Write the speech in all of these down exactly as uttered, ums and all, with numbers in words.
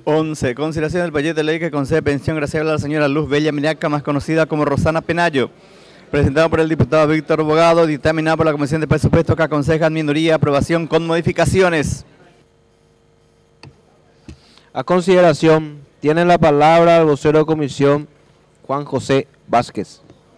once. Consideración del proyecto de ley que concede pensión graciable a la señora Luz Bella Miraca, más conocida como Rosana Penayo. Presentado por el diputado Víctor Bogado, dictaminado por la Comisión de Presupuestos que aconseja en minoría, aprobación con modificaciones. A consideración, tiene la palabra el vocero de comisión, Juan José Vázquez.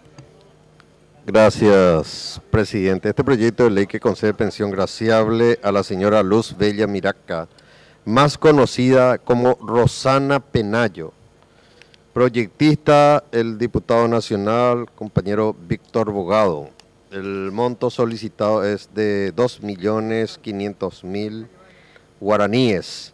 Gracias, presidente. Este proyecto de ley que concede pensión graciable a la señora Luz Bella Miraca, más conocida como Rosana Penayo. Proyectista, el diputado nacional, compañero Víctor Bogado. El monto solicitado es de dos millones quinientos mil guaraníes.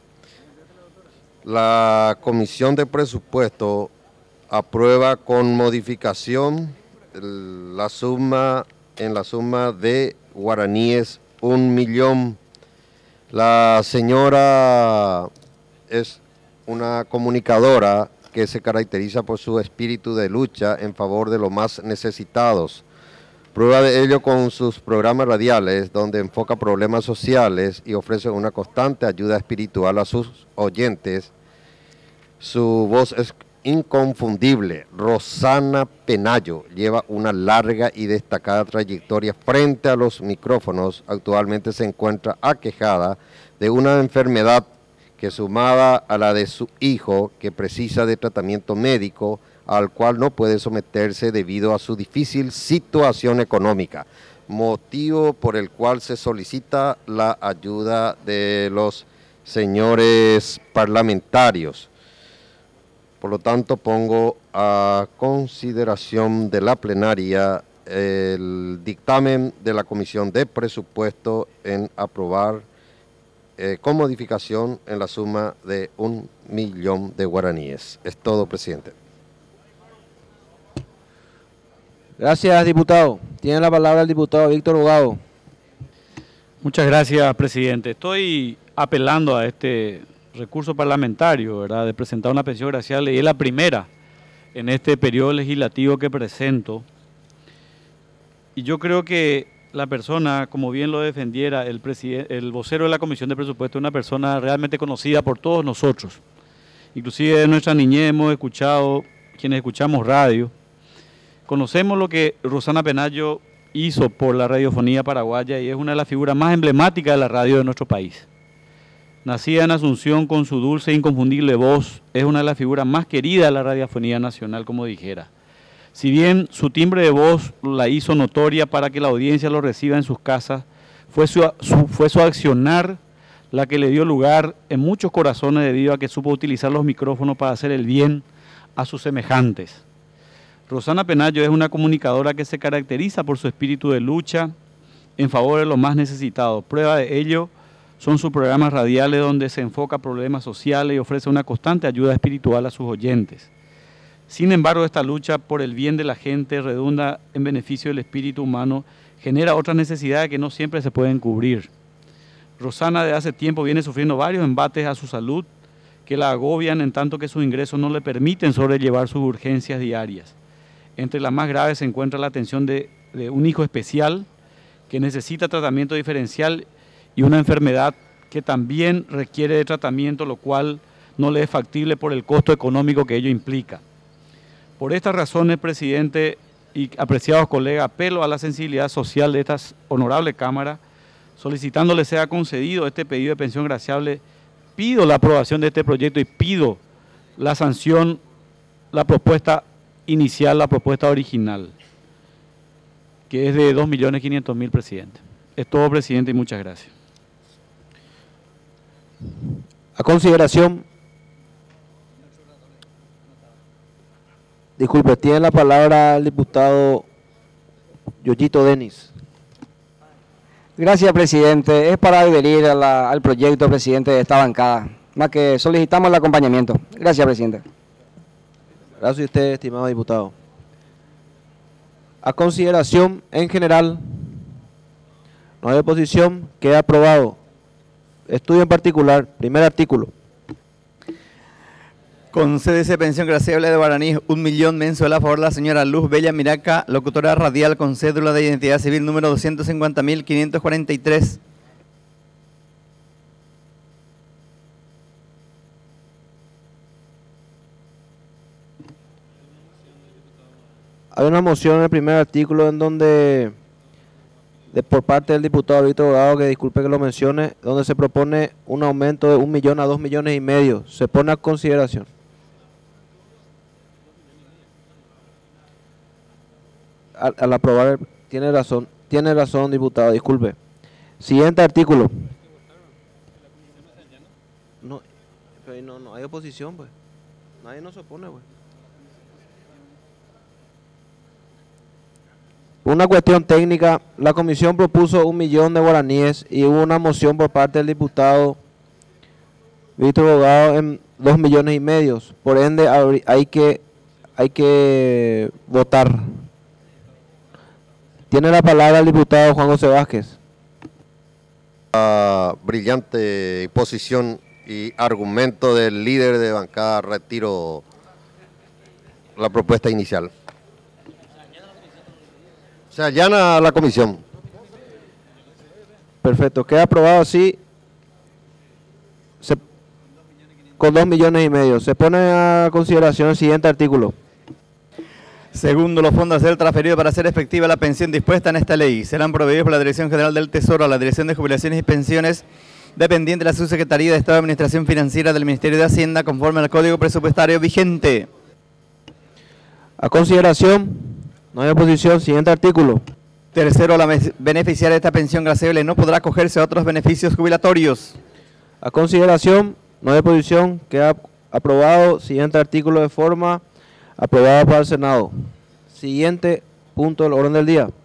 La Comisión de Presupuesto aprueba con modificación la suma en la suma de guaraníes un millón. La señora es una comunicadora que se caracteriza por su espíritu de lucha en favor de los más necesitados. Prueba de ello con sus programas radiales, donde enfoca problemas sociales y ofrece una constante ayuda espiritual a sus oyentes. Su voz es inconfundible. Rosana Penayo lleva una larga y destacada trayectoria frente a los micrófonos. Actualmente se encuentra aquejada de una enfermedad que, sumada a la de su hijo, que precisa de tratamiento médico, al cual no puede someterse debido a su difícil situación económica, motivo por el cual se solicita la ayuda de los señores parlamentarios. Por lo tanto, pongo a consideración de la plenaria el dictamen de la Comisión de Presupuesto en aprobar eh, con modificación en la suma de un millón de guaraníes. Es todo, presidente. Gracias, diputado. Tiene la palabra el diputado Víctor Bogado. Muchas gracias, presidente. Estoy apelando a este recurso parlamentario, ¿verdad?, de presentar una pensión graciable, y es la primera en este periodo legislativo que presento. Y yo creo que la persona, como bien lo defendiera el, el vocero de la Comisión de Presupuestos, es una persona realmente conocida por todos nosotros. Inclusive de nuestra niñez hemos escuchado, quienes escuchamos radio, conocemos lo que Rosana Penayo hizo por la radiofonía paraguaya y es una de las figuras más emblemáticas de la radio de nuestro país. Nacida en Asunción con su dulce e inconfundible voz, es una de las figuras más queridas de la radiofonía nacional, como dijera. Si bien su timbre de voz la hizo notoria para que la audiencia lo reciba en sus casas, fue su, su, fue su accionar la que le dio lugar en muchos corazones debido a que supo utilizar los micrófonos para hacer el bien a sus semejantes. Rosana Penayo es una comunicadora que se caracteriza por su espíritu de lucha en favor de los más necesitados. Prueba de ello son sus programas radiales donde se enfoca problemas sociales y ofrece una constante ayuda espiritual a sus oyentes. Sin embargo, esta lucha por el bien de la gente redunda en beneficio del espíritu humano, genera otras necesidades que no siempre se pueden cubrir. Rosana de hace tiempo viene sufriendo varios embates a su salud que la agobian en tanto que sus ingresos no le permiten sobrellevar sus urgencias diarias. Entre las más graves se encuentra la atención de, de un hijo especial que necesita tratamiento diferencial y una enfermedad que también requiere de tratamiento, lo cual no le es factible por el costo económico que ello implica. Por estas razones, presidente y apreciados colegas, apelo a la sensibilidad social de esta honorable Cámara, solicitándole sea concedido este pedido de pensión graciable, pido la aprobación de este proyecto y pido la sanción, la propuesta inicial, la propuesta original, que es de dos millones quinientos mil, presidente. Es todo, presidente, y muchas gracias. A consideración, disculpe, tiene la palabra el diputado Yoyito Denis. Gracias, presidente. Es para adherir a la, al proyecto, presidente, de esta bancada, más que solicitamos el acompañamiento. Gracias, presidente. Gracias a usted, estimado diputado. A consideración, en general, no hay oposición, queda aprobado. Estudio en particular, primer artículo. Concédese pensión graciable de guaraníes un millón mensual a favor de la señora Luz Bella Miraca, locutora radial con cédula de identidad civil número doscientos cincuenta mil quinientos cuarenta y tres. hay una moción en el primer artículo en donde, de, por parte del diputado Víctor Bogado, que disculpe que lo mencione, donde se propone un aumento de un millón a dos millones y medio. Se pone a consideración. Al, al aprobar, el, tiene razón, tiene razón, diputado, disculpe. Siguiente artículo. No, pero no, no hay oposición, pues. Nadie nos opone, pues. Una cuestión técnica, la comisión propuso un millón de guaraníes y hubo una moción por parte del diputado Víctor Bogado en dos millones y medio. Por ende, hay que, hay que votar. Tiene la palabra el diputado Juan José Vázquez. Uh, brillante posición y argumento del líder de bancada, retiro la propuesta inicial. Se allana a la comisión. Perfecto, queda aprobado así, se, con dos millones y medio. Se pone a consideración el siguiente artículo. Segundo, los fondos a ser transferidos para hacer efectiva la pensión dispuesta en esta ley serán proveídos por la Dirección General del Tesoro a la Dirección de Jubilaciones y Pensiones, dependiente de la Subsecretaría de Estado de Administración Financiera del Ministerio de Hacienda, conforme al Código Presupuestario vigente. A consideración, no hay oposición. Siguiente artículo. Tercero, la beneficiaria de esta pensión graciable no podrá acogerse a otros beneficios jubilatorios. A consideración, no hay oposición. Queda aprobado. Siguiente artículo de forma aprobada por el Senado. Siguiente punto del orden del día.